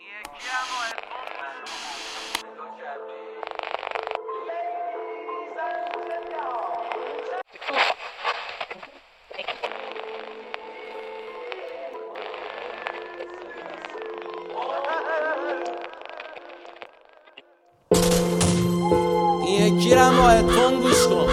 گیرم با هدفون گوش کن.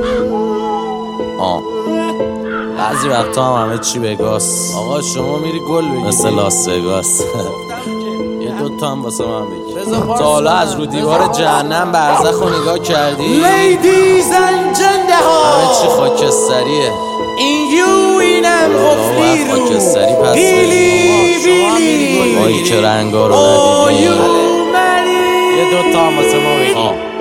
بعضی وقتا هم همه چی بگاست. آقا شما میری گل بگیری مثل لاس وگاس. یه دوتا هم واسه من بگیر. تا حالا از رو دیوار جهنم برزخ رو نگاه کردی؟ Ladies and gentlemen همه چی خاکستریه. این یو اینم غفلی رو خاکستری پس بیلی آیی که رنگا رو ندیدی. یه دوتا هم واسه ما بگیر.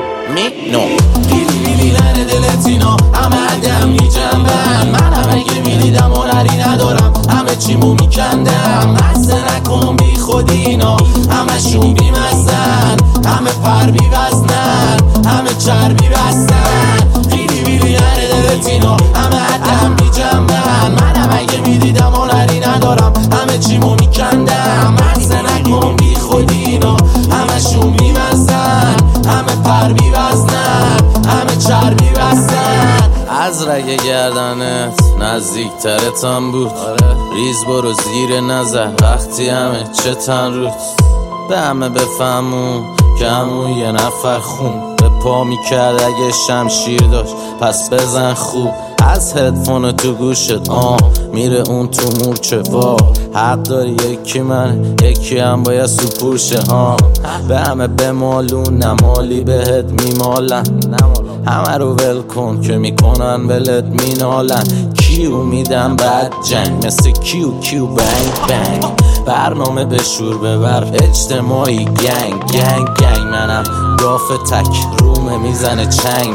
بیلی نره دلت اینا همه عدم میجنبن. منم اگه میدیدم هنری ندارم همه چیمو میکندم. مزه نکن بی خودی اینا همه شون بی مزن. همه پر بی وزنن همه چربی بستن. بیلی نره دلت اینا همه عدم میجنبن. منم اگه میدیدم هنری ندارم همه چیمو میکندم. مزه نکن بی خودی اینا همه شون بی مزن. همه پر بی وزنن همه چربی بستن. از رگ گردنت نزدیک ترتم بود. ریز برو زیر نظر وقتی همه چه تن روت. به همه بفهمون که همون یه نفر خون به پا میکرد اگه شمشیر داشت پس بزن خوب. از هدفون تو گوشت میره اون تو مورچه. حق داری یکی من یکی هم باید سپوشه به همه بمالون نمالی بهت میمالن. همه رو ول کن که میکنن ولت مینالن. کیو میدم بعد جنگ مثل کیو بنگ بنگ. برنامه به شور ببر اجتماعی گنگ منم گاف تک رومه میزنه چنگ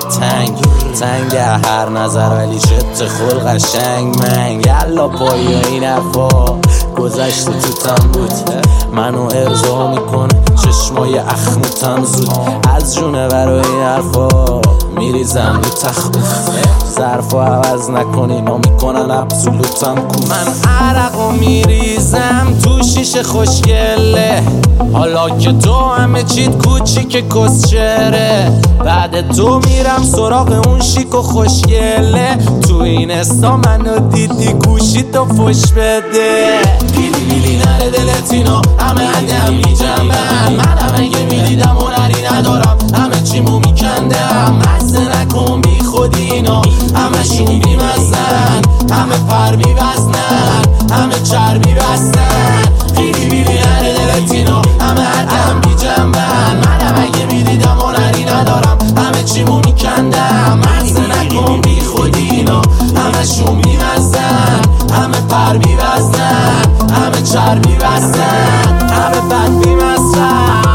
تنگ هر نظر ولی شت خل قشنگ منگ. یلا پایی این حرفا گذشت تو تم بود منو ارضا میکنه چشمای اخموتم زود. از جونه برای این حرفا میریزم رو تخت. ظرفو عوض نکنی ما میکنن ابسولوتم کوف. من عرقو میریزم تو شیشه خوشگله. حالا که تو همه چیت کوچیک کسچره. بعد تو میرم سراغ اون شیک و خوشگله. تو این استا منو دیدی گوشی تو فش بده. بیلی نره دلت اینا همه عدم میجنبن. منم اگه میدیدم هنری ندارم همه چیمو میکندم. مزه نکن بی خودی اینا همه شون بی مزن. همه پر بی وزنن همه چربی بستن. بیلی نره دلت اینا همه عدم میجنبن. منم اگه میدیدم هنری ندارم همه چیمو میکندم. مزه نکن بی خودی اینا همه شون بی مزن. همه پر بی وزنن همه چربی بستن. همه بد بی مزن.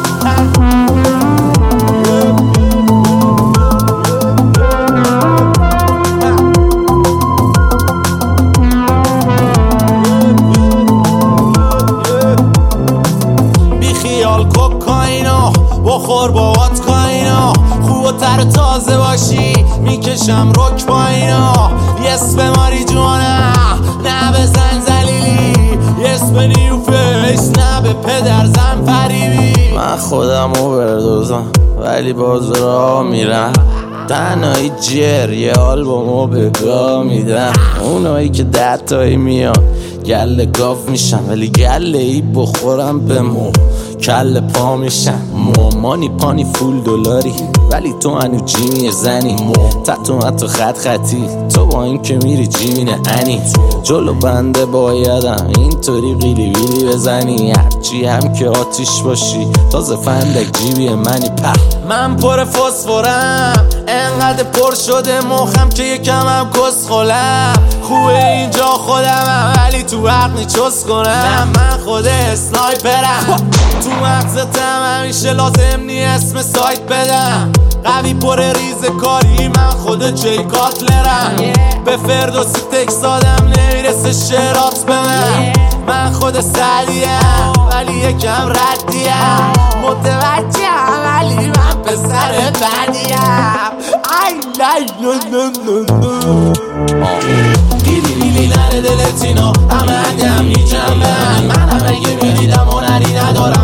بخور با واتکاینا خوبتر تازه باشی میکشم رک با اینا. یس به ماری جوانا نه بزن زلیلی. یس به نیو فیس نه به پدر زن فریبی. من خودم رو بردوزم ولی باز را میرم. تنهایی جر یه آلبومو به گاه میدم. اونایی که 10 تایی میان گله گاف میشم ولی گله ای بخورم به مو کل پا میشم. مانی پانی فول دلاری ولی تو هنو جیمی زنی. تتو حتی خطی تو با این که میری جیمینه انی. جلو بنده بایدم اینطوری قیلی ویلی بزنی. هرچی هم که آتیش باشی تازه فندک جیبی منی. من پر فسفورم انقدر پر شده مخم که یکم هم کس خولم. خوبه اینجا خودمم ولی تو حق چس کنم. من خود اسنایپرم تو مغزتم همیشه لازم نی اسم سایت بدم. قوی پر ریز کاری من خود جی کاتلرم. به فردوسی تکس آدم نمیرسه شرات به من خود سلیم ولی یکم ردیم. متوجهم ولی من پسر بدیم. بیلی نره دلت اینا همه عدم میجنبن. منم اگه میدیدم هنری ندارم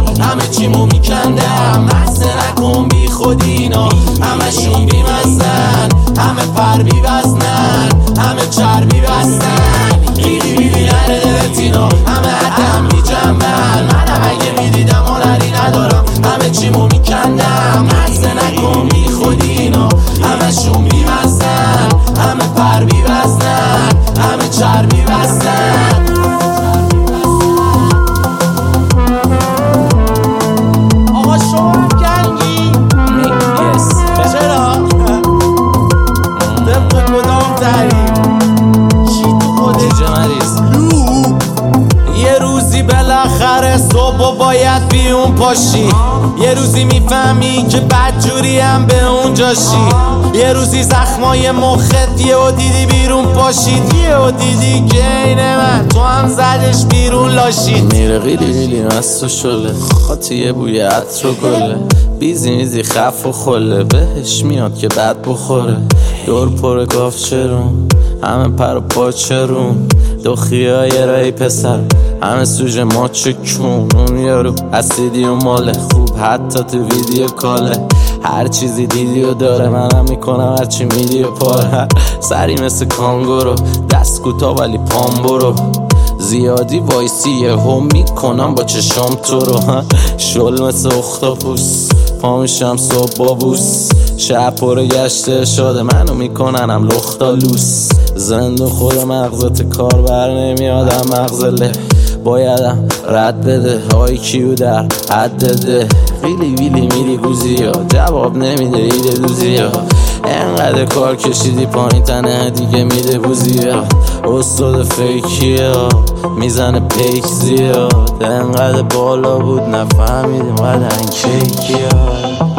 هر صبح و باید بیون پاشی. یه روزی میفهمی که بدجوری هم به اونجاشی. یه روزی زخمای مخت یهو دیدی بیرون پاشید. یهو دیدی که اینه من تو هم زدش بیرون لاشید. میره قیلی قیلی مست و شله، خاطیه بوی عطر و گله، بیزی میزی خف و خله، بهش میاد که بد بخوره. دور پر گاف چرون، همه پر و پا چرون، دوخیای رای پسر همه سوژه ما چکون. اون یارو اسیدی و ماله خوب حتی تو ویدیو کاله. هر چیزی دیدی و داره، منم میکنم هرچی میدی و پاره. سری مثل کانگورو، دست کوتا ولی پام برو. زیادی وایسیه هم میکنم با چشام تو رو. شل مثل اختاپوس، پا میشم صبح با بوس. شب پر گشته شده منو میکننم لختالوس. زند خود مغزت کار بر نمیادم مغزله. بایدم رد بده های کیو در حد ده. ویلی ویلی میری گوزی ها، جواب نمیده ایده دوزی ها. انقدر کار کشیدی پایین تنه دیگه میده بوزی ها. استاد فیکی ها میزنه پیک زیاد. انقدر بالا بود نفهمیدیم قدن کیکی ها.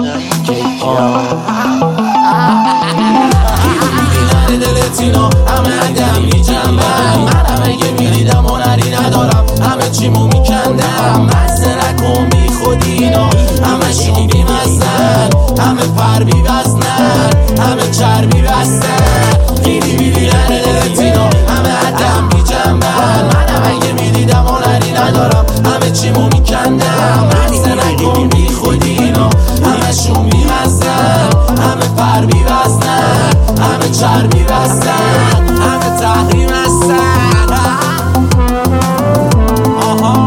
دلتینا همه عدم میجنبن. منم اگه میدیدم هنری ندارم، همه چیمو میکندم. مزه نکن بی خودی اینا، همه شون بی مزن، همه پر بی وزنن، همه چربی بستن. بیلی بیلی نره دلتینا همه عدم میجنبن. منم اگه میدیدم هنری ندارم، همه چیمو میکندم. مزه نکن بی خودی اینا، همه شون بی مزن، همه پر بی وزنن، همه چربی بستن، همه تحریم هستن. آها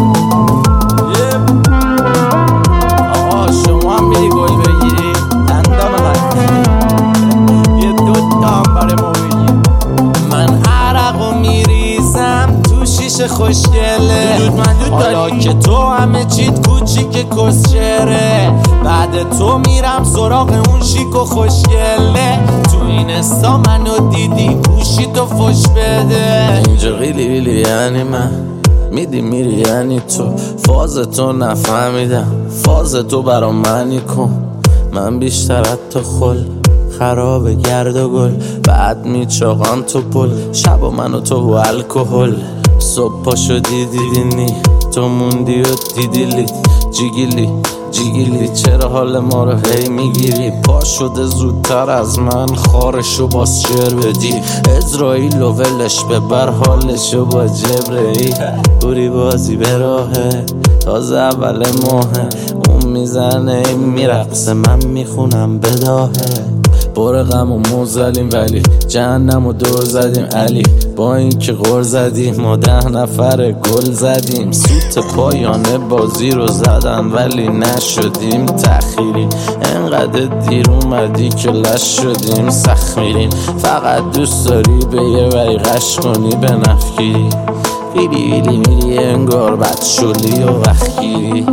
آقا شما هم میری گل بگیری دندان من یه دوتا هم برای ما بگیر. من عرقو میریزم تو شیشه خوشگله. حالا که تو همه چیت کوچیک کسچره. بعد تو میرم سراغ اون شیک و خوشگله. تو این استا منو دیدی گوشی تو فش بده. اینجا قیلی بیلی یعنی من میدی میری یعنی تو. فاز تو نفهمیدم، فاز تو برا منی کن. من بیشتر از تو خل خراب گرد و گل. بعد میچاقم تو پل شب و من و تو و الکل. صبح پا شدی دیدینی تو موندی و دیدیلی جیگیلی جیگیلی. چرا حال ما رو هی میگیری؟ پا شده زودتر از من خارشو باز شعر بدی. ازرائیل و ولش ببر حالشو با جبرئیل. بوری بازی به راهه تازه اول ماهه. اون میزنه میرقصه من میخونم بداهه. بار غم و موزلیم ولی جهنم و دور زدیم علی. با این که غر زدیم ما 10 نفر گل زدیم. سوت پایانه بازی رو زدن ولی نشدیم تخیری. انقدر دیر اومدی که لش شدیم سخت میریم. فقط دوست داری به یه وری غش کنی به نفگیری. بیلی بیلی میری انگار بد شلی و وخگیری.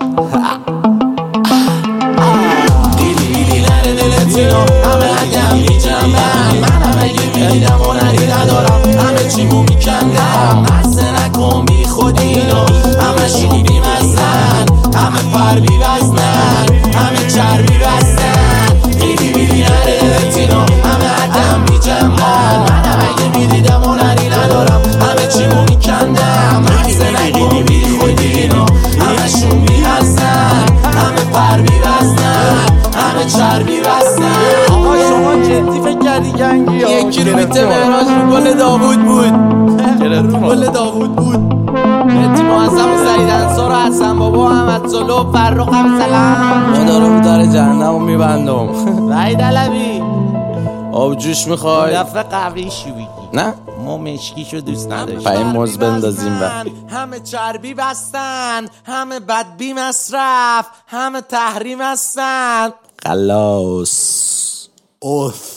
همه عدم میجنبن. منم اگه میدیدم هنری ندارم، همه چیمو میکندم. مزه نکن بی خودی اینا، همه شون بی مزن، همه پر بی وزنن، همه چربی بستن. بیلی بیلی نره دلتینا همه عدم میجنبن. منم اگه میدیدم هنری ندارم، همه چیمو میکندم. مزه نکن بی خودی اینا، همه شون بی مزن، همه پر بی وزنن، همه چربی بستن. آقا شما جدی فکر کردی گنگی ها؟ یکی رو بیته مهراج رو گل داوود بود. رو گل داوود بود. مهدی معظم و سعید انصار و حسن بابا و احمد صلح و فرخ هم سلام. خدا رو در جهنم رو میبندم. وحید علوی آبجوش میخوای؟ دفعه قوی شو بگی. نه ما مشکیشو دوست نداشتیم. پای موز بندازیم و همه چربی بستن، همه بدبی مصرف، همه تحریم هستن. خلاص اوف.